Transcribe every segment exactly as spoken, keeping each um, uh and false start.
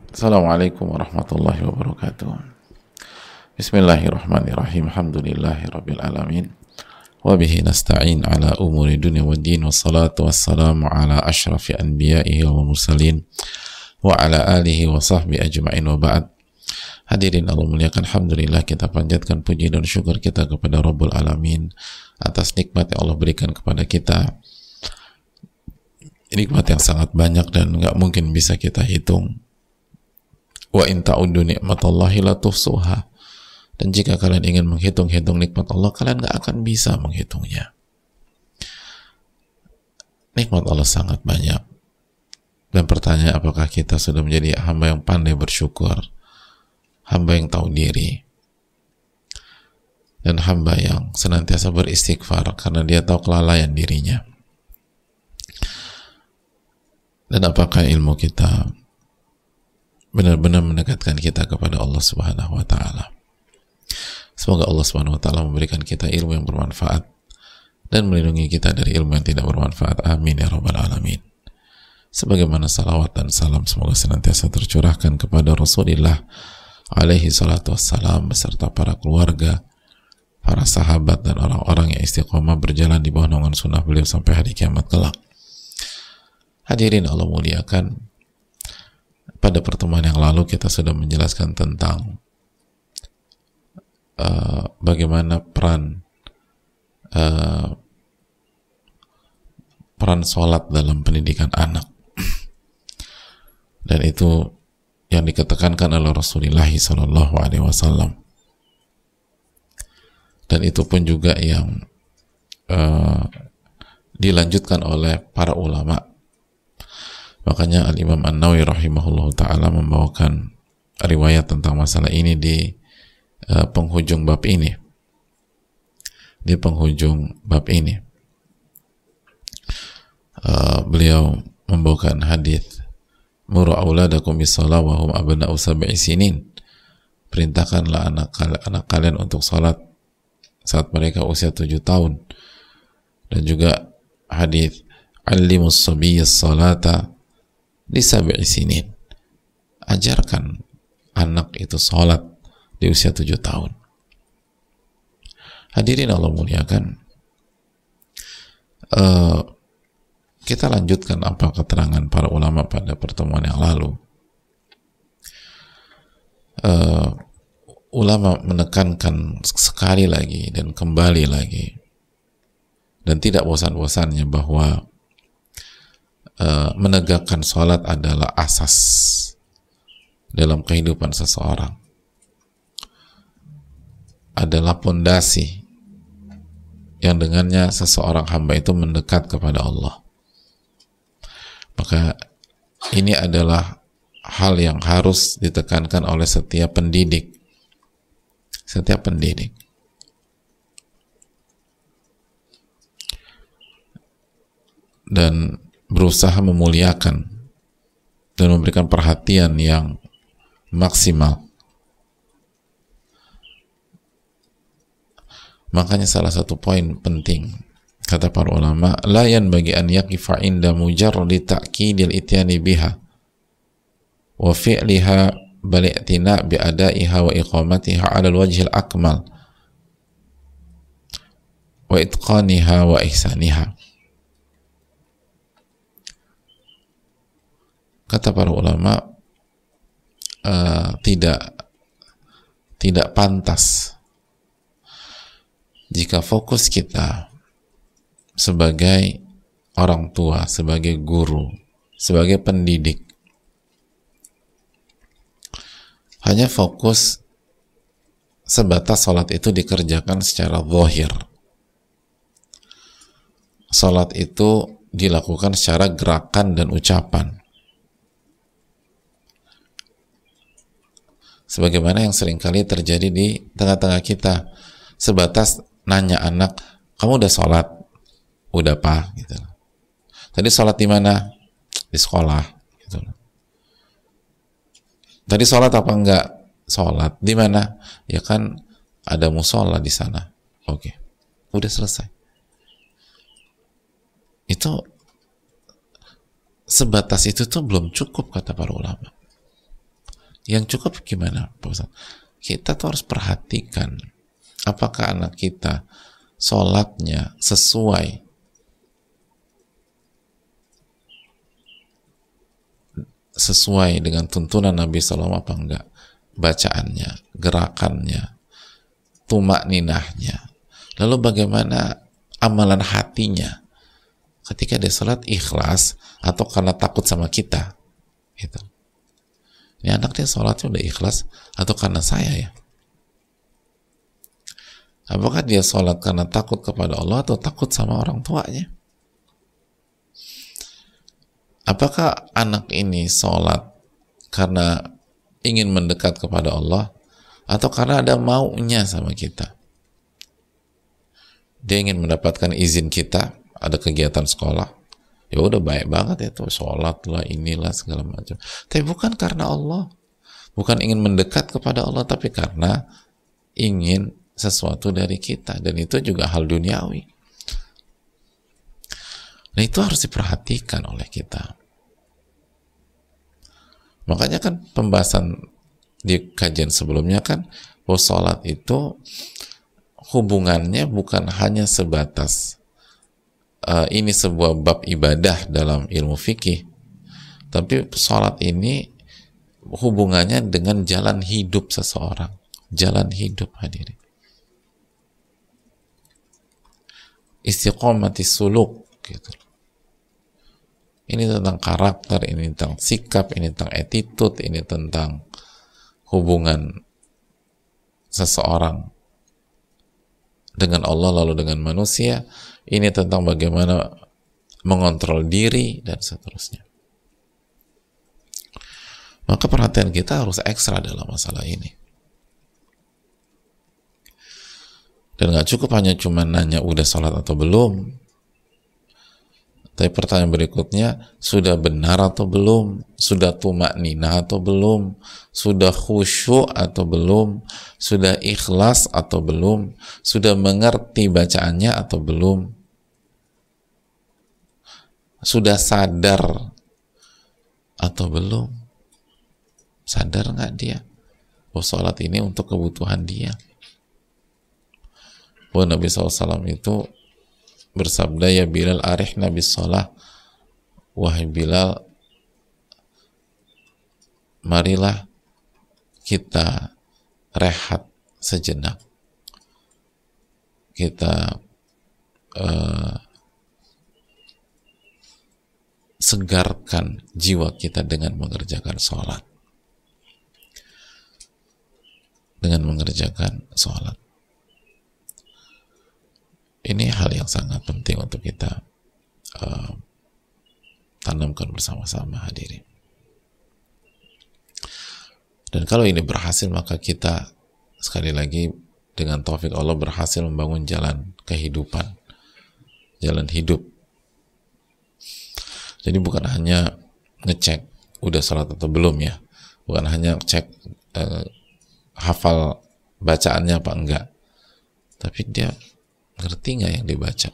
Assalamualaikum warahmatullahi wabarakatuh. Bismillahirrahmanirrahim. Alhamdulillahi rabbil alamin. Wa bihi nasta'in ala umuri dunya wad din. Wassalatu wassalamu ala ashrafi anbiya'ihi wa mursalin wa ala alihi wa sahbihi ajma'in wa ba'd. Hadirin Allah muliakan, alhamdulillah kita panjatkan puji dan syukur kita kepada Rabbul Alamin atas nikmat yang Allah berikan kepada kita. Nikmat yang sangat banyak dan nggak mungkin bisa kita hitung. Wa in ta'uddu ni'matallahi la tuhsuha. Dan jika kalian ingin menghitung-hitung nikmat Allah, kalian nggak akan bisa menghitungnya. Nikmat Allah sangat banyak. Dan pertanyaan, apakah kita sudah menjadi hamba yang pandai bersyukur, hamba yang tahu diri, dan hamba yang senantiasa beristighfar karena dia tahu kelalaian dirinya. Dan apakah ilmu kita benar-benar mendekatkan kita kepada Allah Subhanahu wa taala. Semoga Allah Subhanahu wa taala memberikan kita ilmu yang bermanfaat dan melindungi kita dari ilmu yang tidak bermanfaat. Amin ya rabbal alamin. Sebagaimana salawat dan salam semoga senantiasa tercurahkan kepada Rasulullah alaihi salatu wassalam beserta para keluarga, para sahabat dan orang-orang yang istiqomah berjalan di bawah naungan sunnah beliau sampai hari kiamat kelak. Hadirin Allah muliakan, pada pertemuan yang lalu kita sudah menjelaskan tentang uh, bagaimana peran uh, peran sholat dalam pendidikan anak, dan itu yang diketekankan oleh Rasulullah Shallallahu Alaihi Wasallam, dan itu pun juga yang uh, dilanjutkan oleh para ulama. Makanya Al-Imam An-Nawawi rahimahullah ta'ala membawakan riwayat tentang masalah ini di uh, penghujung bab ini. Di penghujung bab ini. Uh, beliau membawakan hadis, Muru auladakum bis-shalah wa hum abna'u sab'i sinin. Perintahkanlah anak, anak kalian untuk salat saat mereka usia tujuh tahun. Dan juga hadis, Allimus sabiyyas salata di sab'i sinin. Ajarkan anak itu sholat di usia tujuh tahun. Hadirin Allah muliakan, uh, kita lanjutkan apa keterangan para ulama pada pertemuan yang lalu. Uh, ulama menekankan sekali lagi dan kembali lagi dan tidak bosan-bosannya bahwa Uh, menegakkan sholat adalah asas dalam kehidupan seseorang, adalah pondasi yang dengannya seseorang hamba itu mendekat kepada Allah. Maka ini adalah hal yang harus ditekankan oleh setiap pendidik setiap pendidik dan berusaha memuliakan dan memberikan perhatian yang maksimal. Makanya salah satu poin penting kata para ulama, la yanbaghi an yaqifa inda mujarradi ta'kidil ityani biha wa fi'liha bal i'tina bi adaiha wa iqamatiha 'ala al-wajhi al-akmal wa itqaniha wa ihsaniha. Kata para ulama, uh, tidak tidak pantas jika fokus kita sebagai orang tua, sebagai guru, sebagai pendidik hanya fokus sebatas sholat itu dikerjakan secara zahir. Sholat itu dilakukan secara gerakan dan ucapan, sebagaimana yang seringkali terjadi di tengah-tengah kita, sebatas nanya anak, kamu udah sholat? Udah pak, gitu. Tadi sholat di mana? Di sekolah, gitu. Tadi sholat apa enggak? Sholat. Di mana? Ya kan ada musola di sana. Oke, udah selesai. Itu sebatas itu tuh belum cukup kata para ulama. Yang cukup gimana, Pak Ustaz? Kita tuh harus perhatikan apakah anak kita sholatnya sesuai sesuai dengan tuntunan Nabi Sallallahu Alaihi Wasallam apa enggak, bacaannya, gerakannya, tumak ninahnya, lalu bagaimana amalan hatinya ketika dia sholat, ikhlas atau karena takut sama kita gitu. Ini anak dia sholatnya udah ikhlas atau karena saya ya? Apakah dia sholat karena takut kepada Allah atau takut sama orang tuanya? Apakah anak ini sholat karena ingin mendekat kepada Allah atau karena ada maunya sama kita? Dia ingin mendapatkan izin kita, ada kegiatan sekolah, ya udah baik banget itu, sholat lah, inilah segala macam. Tapi bukan karena Allah, bukan ingin mendekat kepada Allah, tapi karena ingin sesuatu dari kita, dan itu juga hal duniawi. Nah, itu harus diperhatikan oleh kita. Makanya kan pembahasan di kajian sebelumnya kan bahwa sholat itu hubungannya bukan hanya sebatas uh, ini sebuah bab ibadah dalam ilmu fikih, tapi sholat ini hubungannya dengan jalan hidup seseorang, jalan hidup, hadirin. Istiqomati suluk gitu. Ini tentang karakter, ini tentang sikap, ini tentang attitude, ini tentang hubungan seseorang dengan Allah lalu dengan manusia, ini tentang bagaimana mengontrol diri dan seterusnya. Maka perhatian kita harus ekstra dalam masalah ini. Dan gak cukup hanya cuma nanya udah sholat atau belum, tapi pertanyaan berikutnya, sudah benar atau belum? Sudah tumak ninah atau belum? Sudah khusyuk atau belum? Sudah ikhlas atau belum? Sudah mengerti bacaannya atau belum? Sudah sadar atau belum? Sadar nggak dia? Oh, sholat ini untuk kebutuhan dia. Oh, Nabi shallallahu alaihi wasallam itu bersabda, ya Bilal arihna bis shalah, wahai Bilal, marilah kita rehat sejenak, kita uh, segarkan jiwa kita dengan mengerjakan sholat, dengan mengerjakan sholat. Ini hal yang sangat penting untuk kita uh, tanamkan bersama-sama, hadirin. Dan kalau ini berhasil, maka kita sekali lagi dengan taufik Allah berhasil membangun jalan kehidupan, jalan hidup. Jadi bukan hanya ngecek udah sholat atau belum ya, bukan hanya cek uh, hafal bacaannya apa enggak, tapi dia ngerti nggak yang dibaca,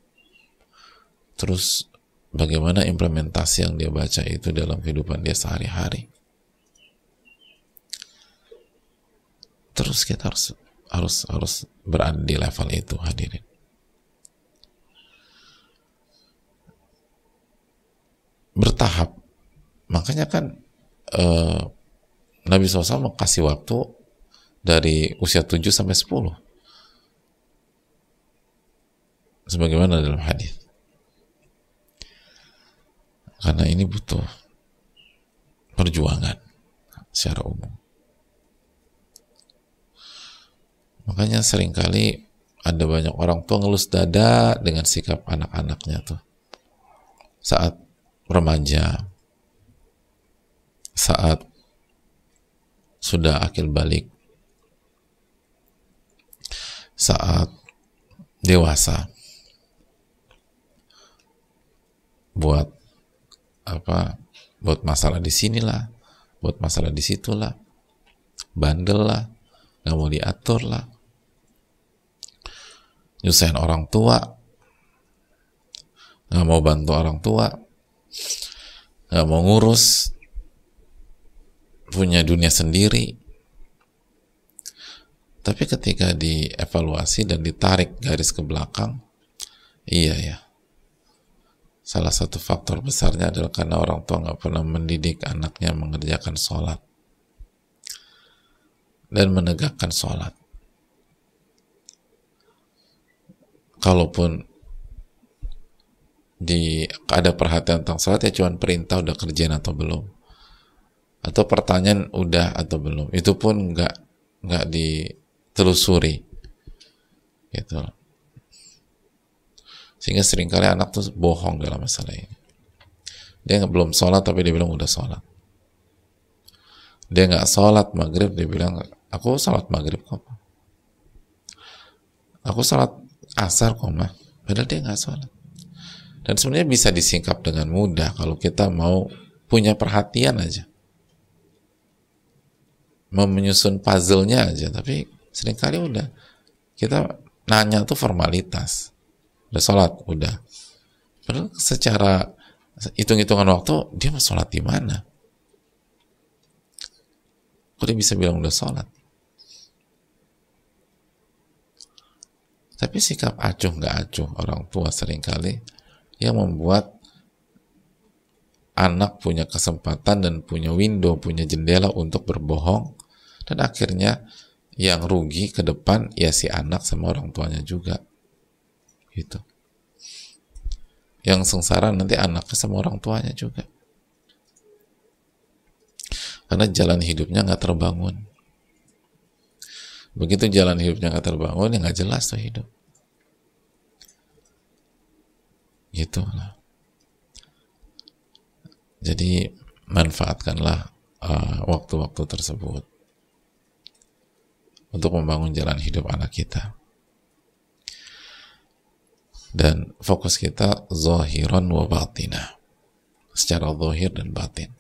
terus bagaimana implementasi yang dia baca itu dalam kehidupan dia sehari-hari. Terus kita harus harus harus berada di level itu, hadirin. Bertahap. Makanya kan eh, Nabi shallallahu alaihi wasallam kasih waktu dari usia tujuh sampai sepuluh. Sebagaimana dalam hadis. Karena ini butuh perjuangan secara umum. Makanya seringkali ada banyak orang tua ngelus dada dengan sikap anak-anaknya tuh. Saat remaja, saat sudah akil balik, saat dewasa, buat apa? Buat masalah di sinilah, buat masalah di situlah, bandel lah, nggak mau diatur lah, nyusahin orang tua, nggak mau bantu orang tua, nggak mau ngurus. punya dunia sendiri. Tapi ketika dievaluasi dan ditarik garis ke belakang, iya ya, salah satu faktor besarnya adalah karena orang tua nggak pernah mendidik anaknya mengerjakan sholat dan menegakkan sholat. Kalaupun di ada perhatian tentang sholat, ya cuma perintah udah kerjain atau belum, atau pertanyaan udah atau belum, itu pun nggak nggak ditelusuri gitu. Sehingga seringkali anak tuh bohong dalam masalah ini. Dia nggak belum sholat tapi dia bilang udah sholat. Dia nggak sholat maghrib, dia bilang aku sholat maghrib kok, aku sholat asar kok mah, padahal dia nggak sholat. Dan sebenarnya bisa disingkap dengan mudah kalau kita mau punya perhatian aja, mau menyusun puzzle-nya aja. Tapi seringkali udah kita nanya tuh formalitas, udah sholat, udah. Padahal secara hitung-hitungan waktu dia mau sholat di mana? Kok dia bisa bilang udah sholat? Tapi sikap acuh nggak acuh orang tua seringkali yang membuat anak punya kesempatan dan punya window, punya jendela untuk berbohong, dan akhirnya yang rugi ke depan ya si anak sama orang tuanya juga gitu. Yang sengsara nanti anaknya sama orang tuanya juga, karena jalan hidupnya nggak terbangun. Begitu jalan hidupnya nggak terbangun, ya nggak jelas tuh hidup gitu lah. Jadi manfaatkanlah uh, waktu-waktu tersebut untuk membangun jalan hidup anak kita, dan fokus kita zahiran wa batinah, secara zahir dan batin.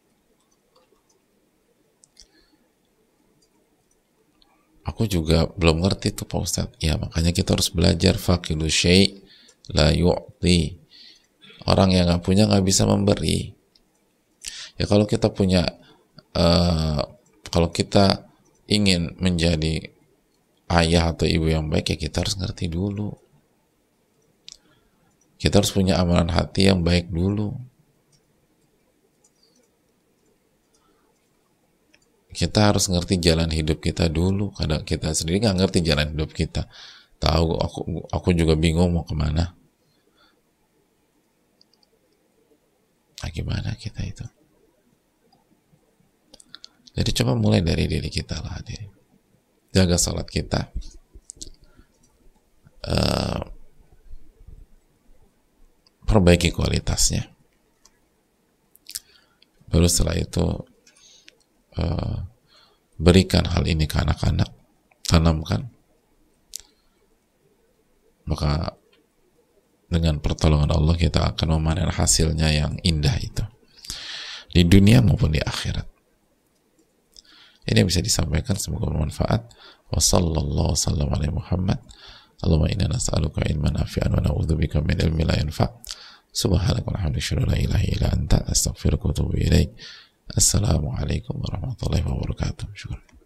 Aku juga belum ngerti tuh Pak Ustadz. Ya makanya kita harus belajar faqidu syai' la yu'ti. Orang yang nggak punya nggak bisa memberi. Ya kalau kita punya, uh, kalau kita ingin menjadi ayah atau ibu yang baik, ya kita harus ngerti dulu. Kita harus punya amalan hati yang baik dulu. Kita harus ngerti jalan hidup kita dulu. Kadang kita sendiri nggak ngerti jalan hidup kita. Tahu aku aku juga bingung mau kemana. Nah, gimana kita itu? Jadi coba mulai dari diri kita lah, diri. Jaga salat kita. Uh, perbaiki kualitasnya. Baru setelah itu uh, berikan hal ini ke anak-anak, tanamkan. Maka dengan pertolongan Allah kita akan memanen hasilnya yang indah itu di dunia maupun di akhirat. Ini bisa disampaikan, semoga bermanfaat. Wa sallallahu wasallam ala Muhammad. Allahumma inna nas'aluka ilman nafi'an wa na'udzubika min ilmin la yanfa'. Subhanaka wa bihamdika la ilaha illa anta astaghfiruka wa atubu ilaik. Assalamualaikum warahmatullahi wabarakatuh. Syukur.